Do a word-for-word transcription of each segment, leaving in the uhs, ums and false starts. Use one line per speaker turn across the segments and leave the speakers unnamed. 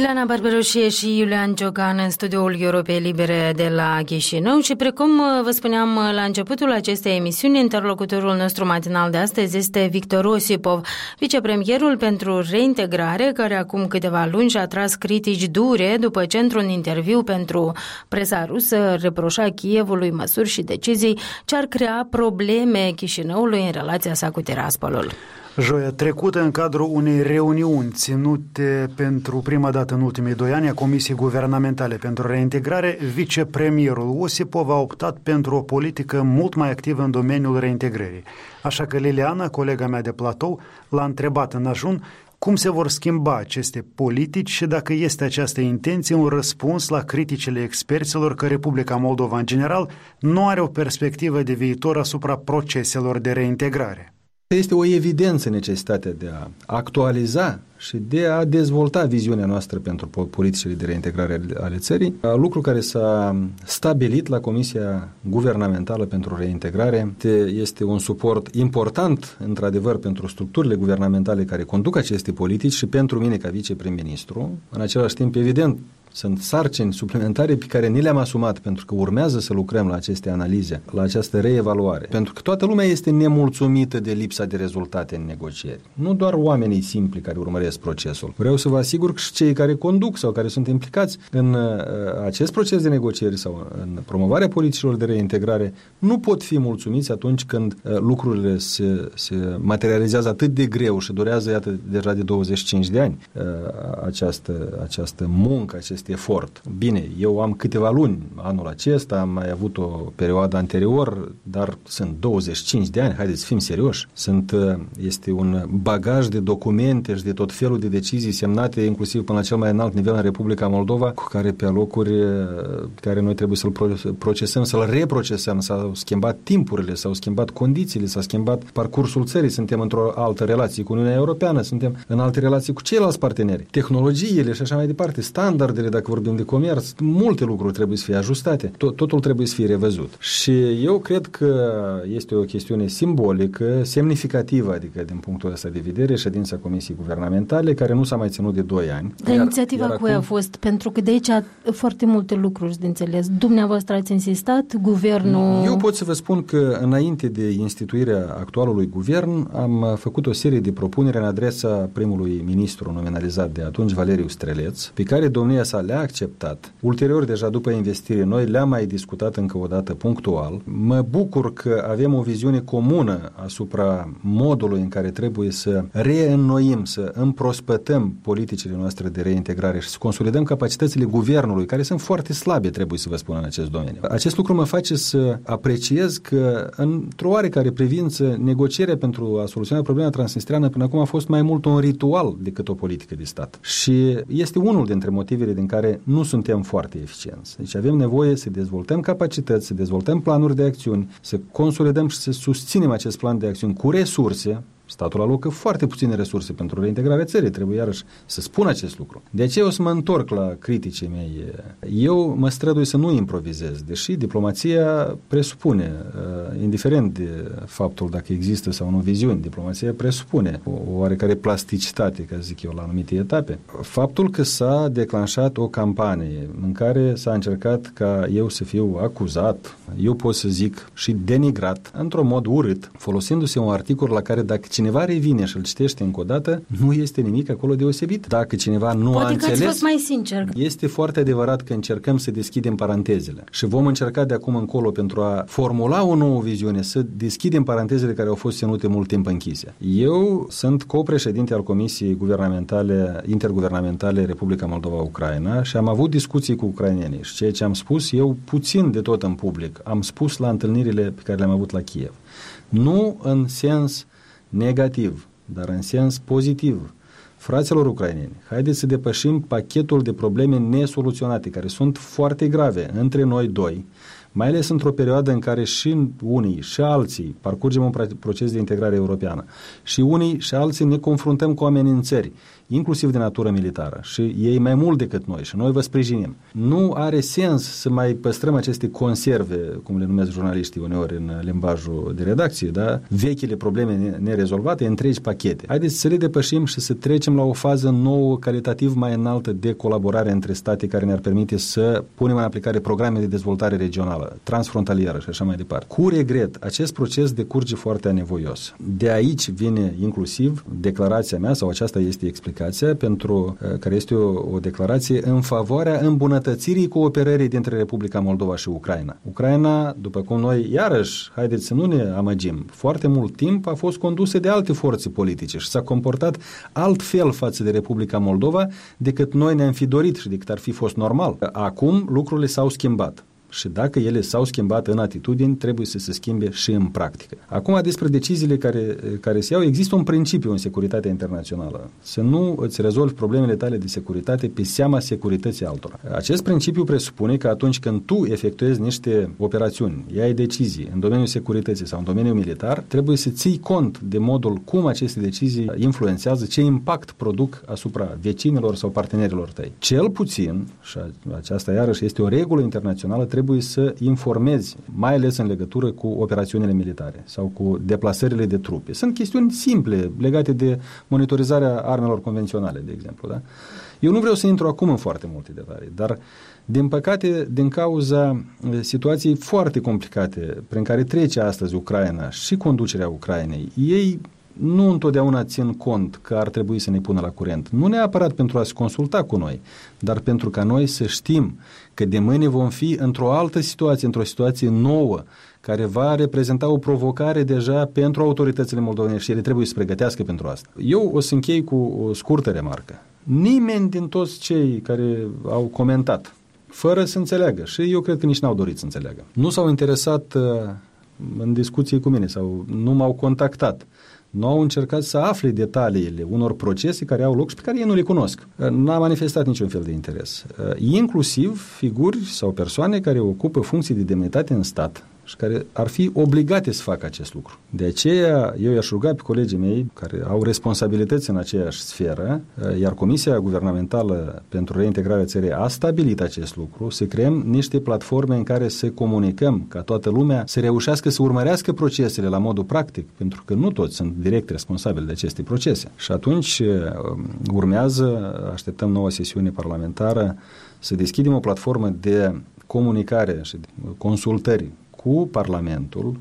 Ileana Barberoșie și Iulian Ciocan în studioul Europei Libere de la Chișinău și precum vă spuneam la începutul acestei emisiuni, interlocutorul nostru matinal de astăzi este Victor Osipov, vicepremierul pentru reintegrare, care acum câteva luni și-a tras critici dure după ce într-un interviu pentru presa rusă reproșa Kievului măsuri și decizii ce ar crea probleme Chișinăului în relația sa cu Tiraspolul.
Joia trecută, în cadrul unei reuniuni ținute pentru prima dată în ultimii doi ani a Comisiei Guvernamentale pentru Reintegrare, vicepremierul Osipov a optat pentru o politică mult mai activă în domeniul reintegrării. Așa că Liliana, colega mea de platou, l-a întrebat în ajun cum se vor schimba aceste politici și dacă este această intenție un răspuns la criticile experților că Republica Moldova în general nu are o perspectivă de viitor asupra proceselor de reintegrare.
Este o evidență necesitatea de a actualiza și de a dezvolta viziunea noastră pentru politicile de reintegrare ale țării, lucru care s-a stabilit la Comisia Guvernamentală pentru Reintegrare. Este un suport important, într-adevăr, pentru structurile guvernamentale care conduc aceste politici și pentru mine ca viceprim-ministru. În același timp, evident, sunt sarcini suplimentare pe care ni le-am asumat pentru că urmează să lucrăm la aceste analize, la această reevaluare. Pentru că toată lumea este nemulțumită de lipsa de rezultate în negocieri. Nu doar oamenii simpli care urmăresc procesul. Vreau să vă asigur că și cei care conduc sau care sunt implicați în uh, acest proces de negocieri sau în promovarea politicilor de reintegrare nu pot fi mulțumiți atunci când uh, lucrurile se, se materializează atât de greu și durează, iată, deja de douăzeci și cinci de ani uh, această, această muncă, acest efort. Bine, eu am câteva luni anul acesta, am mai avut o perioadă anterior, dar sunt douăzeci și cinci de ani, haideți să fim serioși. Sunt, este un bagaj de documente și de tot felul de decizii semnate, inclusiv până la cel mai înalt nivel în Republica Moldova, cu care pe alocuri pe care noi trebuie să-l procesăm, să-l reprocesăm, s-au schimbat timpurile, s-au schimbat condițiile, s-a schimbat parcursul țării, suntem într-o altă relație cu Uniunea Europeană, suntem în alte relații cu ceilalți parteneri, tehnologiile și așa mai departe, standardele, dacă vorbim de comerț, multe lucruri trebuie să fie ajustate, totul trebuie să fie revăzut. Și eu cred că este o chestiune simbolică, semnificativă, adică din punctul ăsta de vedere, ședința Comisiei Guvernamentale, care nu s-a mai ținut de doi ani.
Dar iar, inițiativa iar cui acum... a fost? Pentru că de aici foarte multe lucruri de înțeles. Dumneavoastră ați insistat, guvernul...
Eu pot să vă spun că înainte de instituirea actualului guvern am făcut o serie de propuneri în adresa primului ministru nominalizat de atunci, Valeriu Streleț, pe care domnia sa le-a acceptat. Ulterior, deja după investire, noi le-am mai discutat încă o dată punctual. Mă bucur că avem o viziune comună asupra modului în care trebuie să reînnoim, să împrospătăm politicile noastre de reintegrare și să consolidăm capacitățile guvernului, care sunt foarte slabe, trebuie să vă spun, în acest domeniu. Acest lucru mă face să apreciez că, într-o oarecare privință, negocierea pentru a soluționa problema transnistreană până acum a fost mai mult un ritual decât o politică de stat. Și este unul dintre motivele din care nu suntem foarte eficienți. Deci avem nevoie să dezvoltăm capacități, să dezvoltăm planuri de acțiuni, să consolidăm și să susținem acest plan de acțiuni cu resurse. Statul alocă foarte puține resurse pentru reintegrarea țării, trebuie iarăși să spun acest lucru. De aceea o să mă întorc la criticii mei. Eu mă strădui să nu improvizez, deși diplomația presupune, indiferent de faptul dacă există sau nu viziuni, diplomația presupune o oarecare plasticitate, ca zic eu, la anumite etape. Faptul că s-a declanșat o campanie în care s-a încercat ca eu să fiu acuzat, eu pot să zic și denigrat, într-un mod urât, folosindu-se un articol la care dacă cineva revine și îl citește încă o dată, nu este nimic acolo deosebit. Dacă cineva nu
Poate
a înțeles...
Poate că ați fost mai sincer.
Este foarte adevărat că încercăm să deschidem parantezele și vom încerca de acum încolo pentru a formula o nouă viziune, să deschidem parantezele care au fost ținute mult timp închise. Eu sunt copreședinte al Comisiei Guvernamentale, Interguvernamentale Republica Moldova-Ucraina și am avut discuții cu ucrainenii și ceea ce am spus eu puțin de tot în public, am spus la întâlnirile pe care le-am avut la Kiev. Nu în sens negativ, dar în sens pozitiv. Fraților ucraineni, haideți să depășim pachetul de probleme nesoluționate, care sunt foarte grave între noi doi, mai ales într-o perioadă în care și unii și alții parcurgem un proces de integrare europeană și unii și alții ne confruntăm cu amenințări. inclusiv de natură militară, și ei mai mult decât noi și noi vă sprijinim. Nu are sens să mai păstrăm aceste conserve, cum le numesc jurnaliștii uneori în limbajul de redacție, da? Vechile probleme nerezolvate, întregi pachete. Haideți să le depășim și să trecem la o fază nouă, calitativ mai înaltă de colaborare între state, care ne-ar permite să punem în aplicare programe de dezvoltare regională, transfrontalieră și așa mai departe. Cu regret, acest proces decurge foarte anevoios. De aici vine inclusiv declarația mea, sau aceasta este explicația, pentru care este o, o declarație în favoarea îmbunătățirii cooperării dintre Republica Moldova și Ucraina. Ucraina, după cum noi, iarăși, haideți să nu ne amăgim, foarte mult timp a fost condusă de alte forțe politice și s-a comportat altfel față de Republica Moldova decât noi ne-am fi dorit și decât ar fi fost normal. Acum lucrurile s-au schimbat. Și dacă ele s-au schimbat în atitudini, trebuie să se schimbe și în practică. Acum, despre deciziile care, care se iau, există un principiu în securitatea internațională. Să nu îți rezolvi problemele tale de securitate pe seama securității altora. Acest principiu presupune că atunci când tu efectuezi niște operațiuni, iai decizii în domeniul securității sau în domeniul militar, trebuie să ții cont de modul cum aceste decizii influențează, ce impact produc asupra vecinilor sau partenerilor tăi. Cel puțin, și aceasta iarăși este o regulă internațională, trebuie să informezi, mai ales în legătură cu operațiunile militare sau cu deplasările de trupe. Sunt chestiuni simple legate de monitorizarea armelor convenționale, de exemplu. Da? Eu nu vreau să intru acum în foarte multe detalii, dar din păcate, din cauza situației foarte complicate prin care trece astăzi Ucraina și conducerea Ucrainei, ei nu întotdeauna țin cont că ar trebui să ne pună la curent. Nu neapărat pentru a se consulta cu noi, dar pentru ca noi să știm că de mâine vom fi într-o altă situație, într-o situație nouă, care va reprezenta o provocare deja pentru autoritățile moldovene și ele trebuie să se pregătească pentru asta. Eu o să închei cu o scurtă remarcă. Nimeni din toți cei care au comentat, fără să înțeleagă, și eu cred că nici n-au dorit să înțeleagă, nu s-au interesat uh, în discuții cu mine sau nu m-au contactat, nu au încercat să afle detaliile unor procese care au loc și pe care ei nu le cunosc. N-a manifestat niciun fel de interes. Inclusiv figuri sau persoane care ocupă funcții de demnitate în stat și care ar fi obligate să facă acest lucru. De aceea, eu i-aș ruga pe colegii mei care au responsabilități în aceeași sferă, iar Comisia Guvernamentală pentru Reintegrarea Țării a stabilit acest lucru, să creăm niște platforme în care să comunicăm, ca toată lumea să reușească să urmărească procesele la modul practic, pentru că nu toți sunt direct responsabili de aceste procese. Și atunci urmează, așteptăm noua sesiune parlamentară, să deschidem o platformă de comunicare și de consultări cu Parlamentul,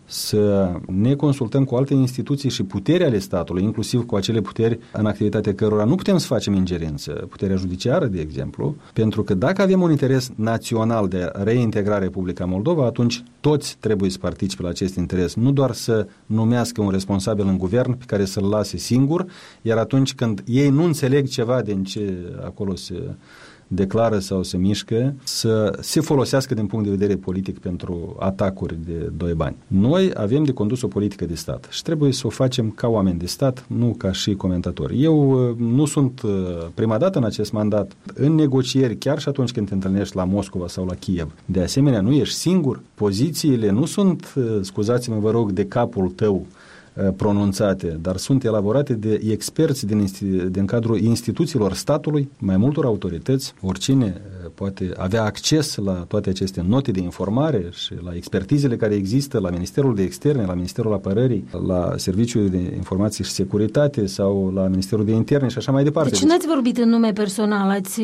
să ne consultăm cu alte instituții și puteri ale statului, inclusiv cu acele puteri în activitatea cărora nu putem să facem ingerință, puterea judiciară, de exemplu, pentru că dacă avem un interes național de reintegra Republica Moldova, atunci toți trebuie să participe la acest interes, nu doar să numească un responsabil în guvern pe care să-l lase singur, iar atunci când ei nu înțeleg ceva din ce acolo se declară sau se mișcă, să se folosească din punct de vedere politic pentru atacuri de doi bani. Noi avem de condus o politică de stat și trebuie să o facem ca oameni de stat, nu ca și comentatori. Eu nu sunt prima dată în acest mandat în negocieri, chiar și atunci când te întâlnești la Moscova sau la Kiev. De asemenea, nu ești singur. Pozițiile nu sunt, scuzați-mă, vă rog, de capul tău pronunțate, dar sunt elaborate de experți din, din cadrul instituțiilor statului, mai multor autorități. Oricine poate avea acces la toate aceste note de informare și la expertizele care există la Ministerul de Externe, la Ministerul Apărării, la Serviciul de Informații și Securitate sau la Ministerul de Interne și așa mai departe.
Deci n-ați vorbit în nume personal, ați,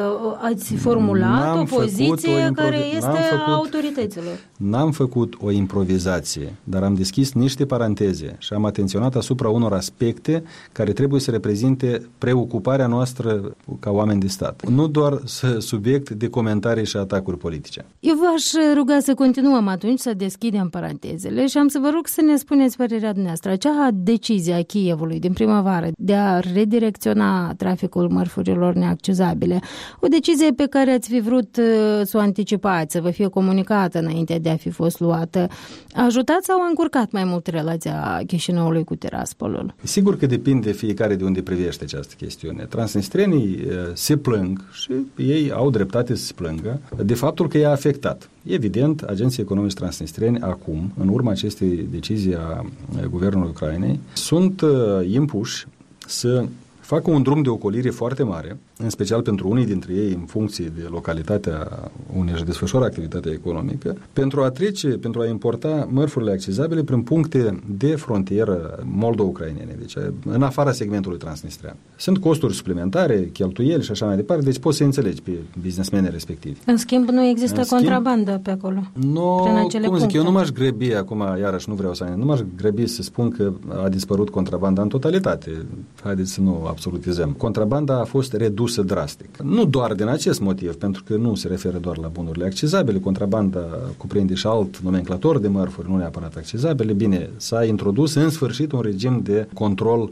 ați formulat o poziție o care este a autorităților.
N-am făcut o improvizație, dar am deschis niște paranteze și am atenționat asupra unor aspecte care trebuie să reprezinte preocuparea noastră ca oameni de stat. Nu doar subiect de comentarii și atacuri politice.
Eu v-aș ruga să continuăm atunci, să deschidem parantezele și am să vă rog să ne spuneți părerea dumneavoastră. Acea decizie a Kievului din primăvară de a redirecționa traficul mărfurilor neaccezabile, o decizie pe care ați fi vrut să o anticipați, să vă fie comunicată înainte de a fi fost luată, a ajutat sau a încurcat mai mult relația Chișinăului cu Tiraspolul?
Sigur că depinde fiecare de unde privește această chestiune. Transnistrenii se plâng și ei au dreptate să se plângă de faptul că i-a afectat. Evident, agenții economici transnistreni acum, în urma acestei decizii a Guvernului Ucrainei, sunt uh, impuși să facă un drum de ocolire foarte mare, în special pentru unii dintre ei în funcție de localitatea unde își desfășoară activitatea economică, pentru a trece, pentru a importa mărfurile accizabile prin puncte de frontieră moldo-ucrainene, deci în afara segmentului transnistrean. Sunt costuri suplimentare, cheltuieli și așa mai departe, deci poți să înțelegi pe businessmenii respectivi.
În schimb, nu există
în
contrabandă schimb, pe acolo.
Nu, cum zic, eu nu m-aș grăbi acum, iarăși nu vreau să nu m-aș grăbi să spun că a dispărut contrabanda în totalitate. Haideți să nu absolutizăm. Contrabanda a fost redusă drastic. Nu doar din acest motiv, pentru că nu se referă doar la bunurile accizabile, contrabanda cuprinde și alt nomenclator de mărfuri, nu neapărat accizabile. Bine, s-a introdus în sfârșit un regim de control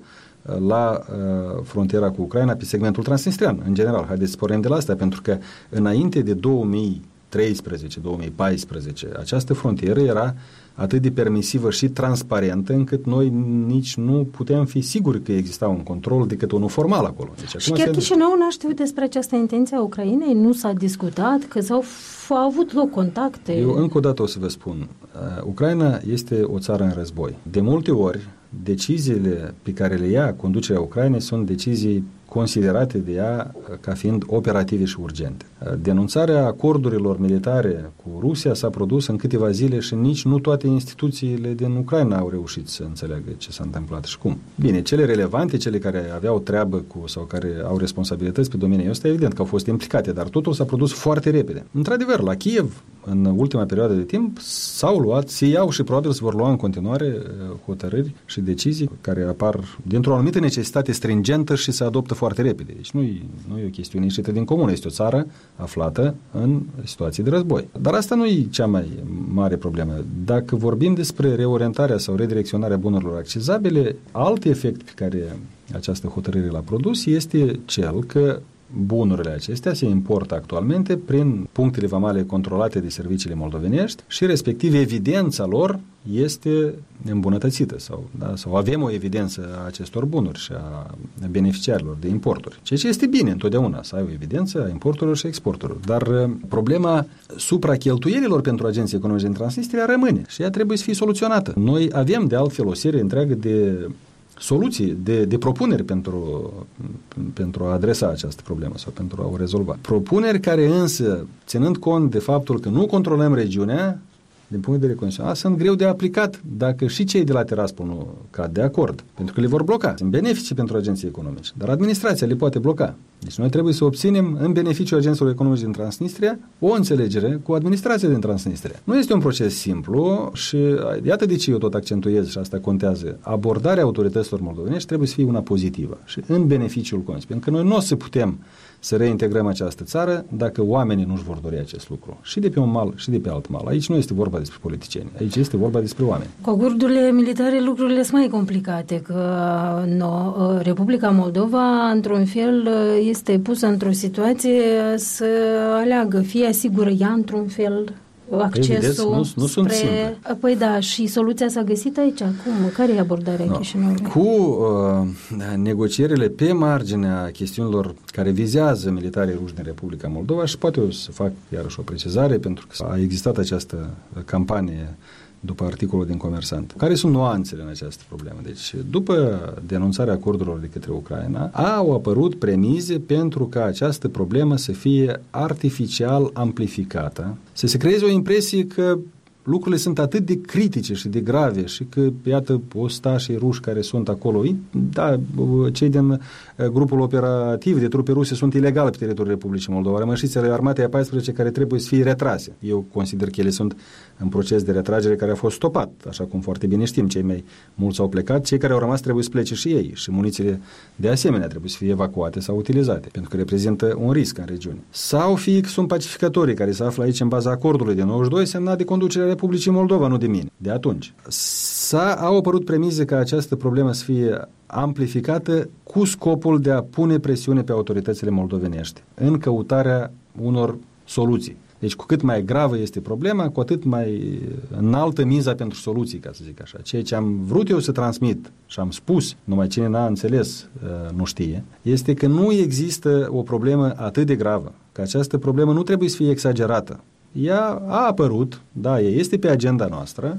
la uh, frontiera cu Ucraina pe segmentul transnistrian, în general. Haideți să pornim de la asta, pentru că înainte de două mii treisprezece două mii paisprezece această frontieră era atât de permisivă și transparentă încât noi nici nu puteam fi siguri că exista un control decât unul formal acolo. Deci,
și chiar Chișinău n-a știut despre această intenție a Ucrainei? Nu s-a discutat? Că s-au au avut loc contacte?
Eu încă o dată o să vă spun. Uh, Ucraina este o țară în război. De multe ori, deciziile pe care le ia conducerea Ucrainei sunt decizii considerate de ea ca fiind operative și urgente. Denunțarea acordurilor militare cu Rusia s-a produs în câteva zile și nici nu toate instituțiile din Ucraina au reușit să înțeleagă ce s-a întâmplat și cum. Bine, cele relevante, cele care aveau treabă cu sau care au responsabilități pe domeniul ăsta, evident că au fost implicate, dar totul s-a produs foarte repede. Într-adevăr, la Kiev, în ultima perioadă de timp, s-au luat, se iau și probabil se vor lua în continuare hotărâri și decizii care apar dintr-o anumită necesitate stringentă și se adoptă foarte repede. Deci nu e, nu e o chestiune ieșită din comună, este o țară aflată în situații de război. Dar asta nu e cea mai mare problemă. Dacă vorbim despre reorientarea sau redirecționarea bunurilor accizabile, alt efect pe care această hotărâre l-a produs este cel că bunurile acestea se importă actualmente prin punctele vamale controlate de serviciile moldovenești și respectiv evidența lor este îmbunătățită sau, da, sau avem o evidență a acestor bunuri și a beneficiarilor de importuri. Ceea ce este bine întotdeauna, să ai o evidență a importurilor și exporturilor. Dar problema supracheltuielilor pentru agenții economici din Transnistria rămâne și ea trebuie să fie soluționată. Noi avem de altfel o serie întreagă de soluții, de, de propuneri pentru, pentru a adresa această problemă sau pentru a o rezolva. Propuneri care însă, ținând cont de faptul că nu controlăm regiunea, din punct de vedere constituțional, sunt greu de aplicat dacă și cei de la Tiraspol nu cad de acord, pentru că le vor bloca. Sunt beneficii pentru agenții economici, dar administrația le poate bloca. Deci noi trebuie să obținem în beneficiul agenților economici din Transnistria o înțelegere cu administrația din Transnistria. Nu este un proces simplu și iată de ce eu tot accentuez și asta contează. Abordarea autorităților moldovenești trebuie să fie una pozitivă și în beneficiul conț. Pentru că noi nu o să putem să reintegrăm această țară dacă oamenii nu-și vor dori acest lucru. Și de pe un mal și de pe alt mal. Aici nu este vorba despre politicieni. Aici este vorba despre oameni.
Cu acordurile militare lucrurile sunt mai complicate, că no, Republica Moldova, într-un fel, este pusă într-o situație să aleagă, fie asigură ea într-un fel accesul
Evident, nu, nu
spre...
sunt simple.
Păi da, și soluția s-a găsit aici. Cum? Care e abordarea no. Chișinăului?
Cu uh, negocierile pe marginea chestiunilor care vizează militarii ruși din Republica Moldova, și poate eu să fac iarăși o precizare, pentru că a existat această campanie după articolul din Comersant. Care sunt nuanțele în această problemă? Deci, după denunțarea acordurilor de către Ucraina, au apărut premize pentru ca această problemă să fie artificial amplificată, să se creeze o impresie că lucrurile sunt atât de critice și de grave și că, iată, ostașii ruși care sunt acolo, da, cei din grupul operativ de trupe ruse sunt ilegale pe teritoriul Republicii Moldova, rămășițele armatei A paisprezece care trebuie să fie retrase. Eu consider că ele sunt în proces de retragere care a fost stopat, așa cum foarte bine știm, cei mai mulți au plecat, cei care au rămas trebuie să plece și ei și munițiile de asemenea trebuie să fie evacuate sau utilizate, pentru că reprezintă un risc în regiune. Sau fie că sunt pacificatorii care se află aici în baza acordului de nouăzeci și doi semnat de conducerea Republicii Moldova, nu de mine, de atunci. S-a, au apărut premize ca această problemă să fie amplificată cu scopul de a pune presiune pe autoritățile moldovenești în căutarea unor soluții. Deci cu cât mai gravă este problema, cu atât mai înaltă miza pentru soluții, ca să zic așa. Ceea ce am vrut eu să transmit și am spus, numai cine n-a înțeles nu știe, este că nu există o problemă atât de gravă, că această problemă nu trebuie să fie exagerată. Ea a apărut, da, ea este pe agenda noastră,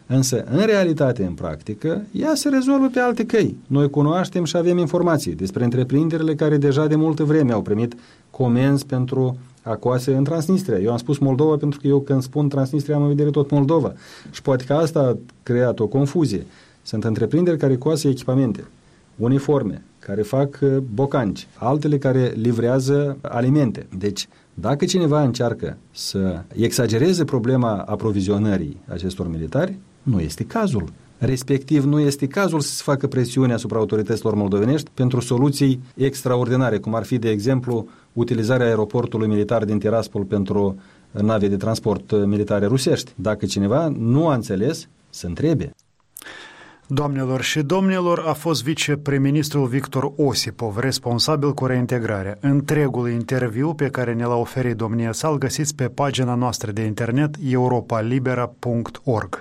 Însă, în realitate, în practică, ea se rezolvă pe alte căi. Noi cunoaștem și avem informații despre întreprinderile care deja de multă vreme au primit comenzi pentru acoase în Transnistria. Eu am spus Moldova pentru că eu când spun Transnistria am în vedere tot Moldova. Și poate că asta a creat o confuzie. Sunt întreprinderi care coasă echipamente, uniforme, care fac bocanci, altele care livrează alimente. Deci, dacă cineva încearcă să exagereze problema aprovizionării acestor militari, nu este cazul. Respectiv, nu este cazul să se facă presiune asupra autorităților moldovenești pentru soluții extraordinare, cum ar fi, de exemplu, utilizarea aeroportului militar din Tiraspol pentru nave de transport militare rusești. Dacă cineva nu a înțeles, să întrebe.
Doamnelor și domnilor, a fost viceprim-ministrul Victor Osipov, responsabil cu reintegrarea. Întregul interviu pe care ne l-a oferit domnia sa îl găsiți pe pagina noastră de internet europa libera punct org.